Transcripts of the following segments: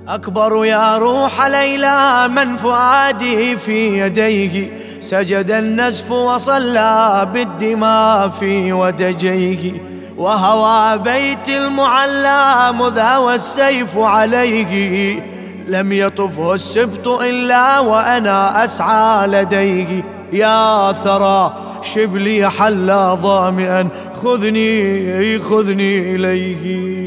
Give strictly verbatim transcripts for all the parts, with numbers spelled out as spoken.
أكبر يا روح ليلى من فؤادي في يديه، سجد النزف وصلى بالدماء في ودجيه، وهوى بيت المعلى مذ هوى السيف عليه، لم يطفه السبط إلا وأنا أسعى لديه. يا ثرى شبلي حلى ظامئا، خذني خذني إليه.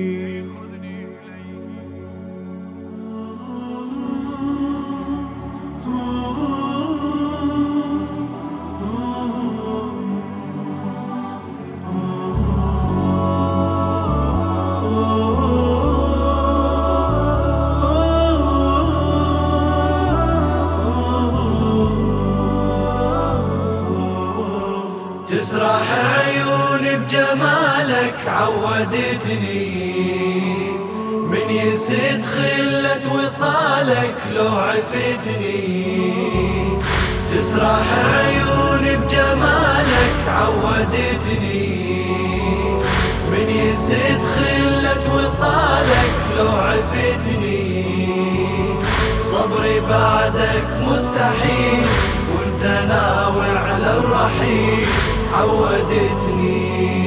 تسرح عيوني بجمالك عودتني، من يسد خلة وصالك لو عفتني. تسرح عيوني بجمالك عودتني، من يسد خلة وصالك لو عفتني. صبري بعدك مستحيل وانت ناوي على الرحيل عودتني.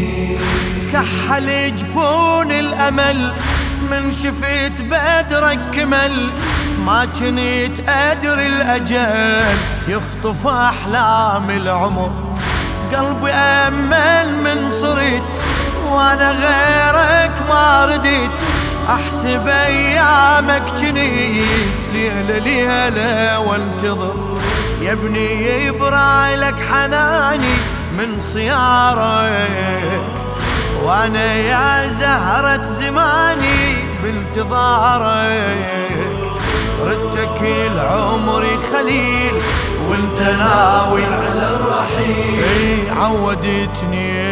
كحل جفون الأمل من شفت بدرك كمل، ما كنت أدري الأجل يخطف أحلام العمر. قلبي أمل من صرت وأنا غيرك ما رديت، أحسب أيامك جنيت ليلة ليلة وانتظر. يا ابني يبرى لك حناني من صيارك، وانا يا زهرة زماني بانتظارك. ردتك العمر خليل وانت ناوي على الرحيل عودتني.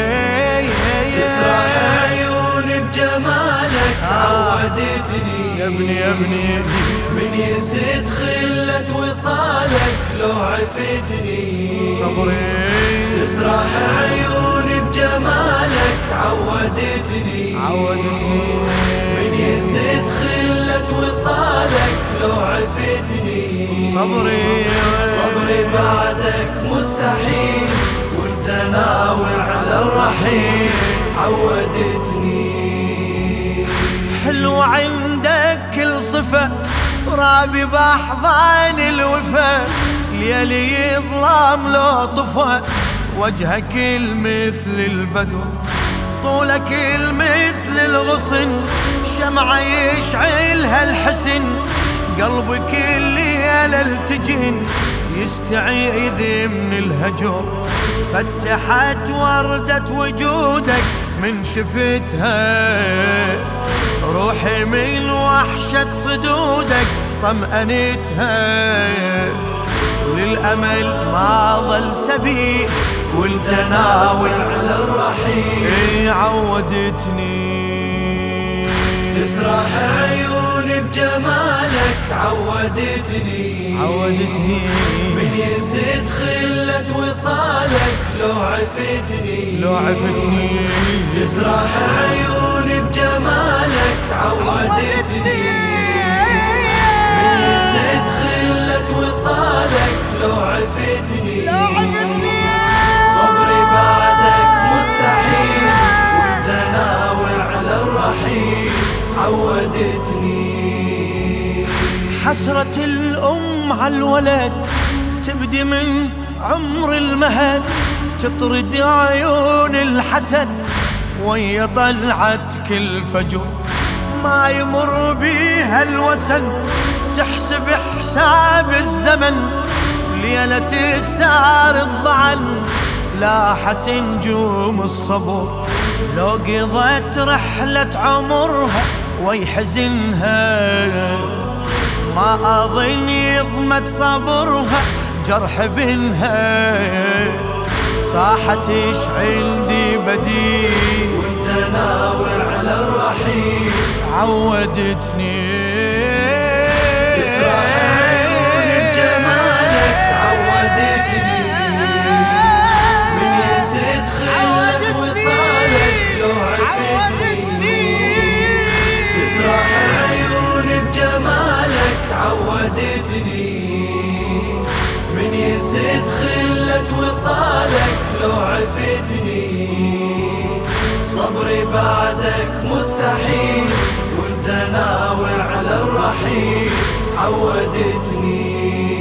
تسرح عيوني بجمالك عودتني. يا ابني يا ابني من يسد خلة وصالك لو عفتني. صبري تسرح عيوني بجمالك عودتني عودتني. من يسد خلة وصالك لو عفتني. صبري صبري بعدك مستحيل وانت ناوي على الرحيل عودتني. حلو عندك كل صفة رابي بأحضان الوفا، ليلي ظلام لو طفى وجهك المثل البدر، طولك المثل الغصن شمعة يشعلها الحسن. قلبك الليلة التجن يستعيذ من الهجر، فتحت وردة وجودك من شفتها. روحي من وحشة صدودك طمأنتها، للأمل ما ظل سبيل وانت ناوي على الرحيل عودتني. تسرح عيوني بجمالك عودتني عودتني. من يسد خلة وصالك لو عفتني لو عفتني. تسرح عيوني بجمالك عودتني. من يسد خلة وصالك لو عفتني. صبري بعدك مستحيل وانت ناوي على الرحيل عودتني. حسرة الأم على الولد تبدي من عمر المهد، تطرد عيون الحسد ويا طلعت كل فجر. ما يمر بيها الوسن تحسب حساب الزمن، ليلة السار الضعن لاحت نجوم الصبر. لو قضت رحلة عمرها ويحزنها، ما أظن يضمت صبرها جرح بنها. صاحت ايش عندي بديل وانت ناوي على الرحيل عودتني. تسرح عيوني بجمالك عودتني. من يسد خلة وصالك لو عفتني. تسرح عيوني عودتني من يسد خلة وصالك لو عفتني صبري بعدك مستحيل وانت ناوي على الرحيل عودتني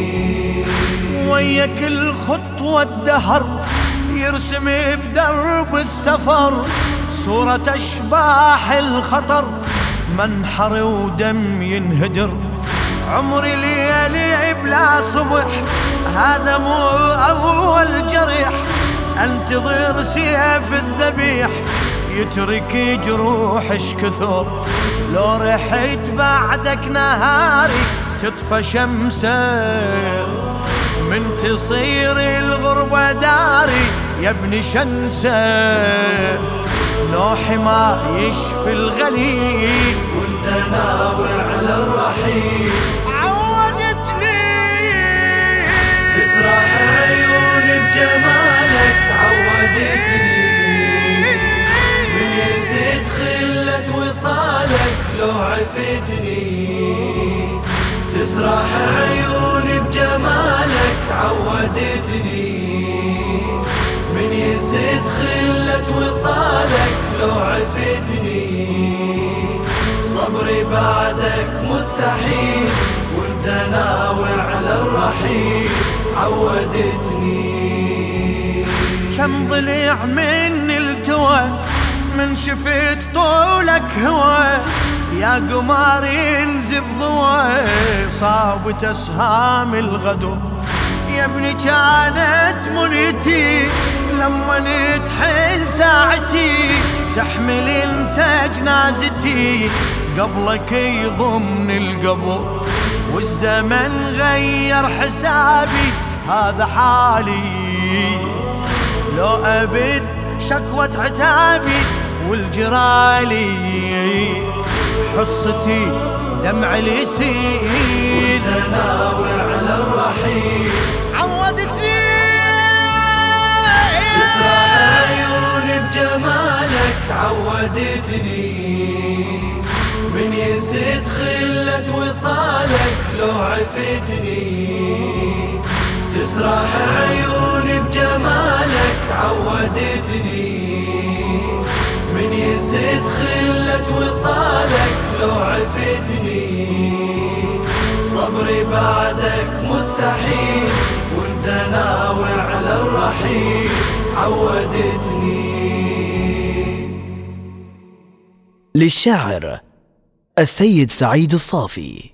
ويا كل خطوة الدهر يرسم بدرب السفر صورة أشباح الخطر منحر ودم ينهدر عمري ليالي بلا صبح هذا مو أول جرح انتظر سيف الذبيح يترك جروحش كثر لو رحت بعدك نهاري تطفى شمسه من تصير الغربة داري يا ابني شنسه نوحي ما يشفي الغليل وانت ناوي على الرحيل عودتني تسرح عيوني بجمالك عودتني من يسد خلة وصالك لو عفتني تسرح عيوني بجمالك عودتني من يسد خلة وصالك لو عفتني صبري بعدك مستحيل وانت ناوي على الرحيل عودتني كم ضلع من التوى من شفت طولك هوى يا قمر ينزف ضوى صابت اسهام الغدو يا ابني كانت منيتي لما نتحل ساعتي تحمل انت جنازتي قبلك يضمن القبر والزمن غير حسابي هذا حالي لو أبث شكوة عتابي والجرالي حصتي دمع اليسير تناوي على الرحيل عودتني تسرح عيوني بجمالك عودتني من يسد خلة وصالك لو عفتني تسرح عيوني بجمالك عودتني من يسد خلة وصالك لو عفتني صبري بعدك مستحيل وانت ناوي على الرحيل عودتني. للشاعر السيد سعيد الصافي.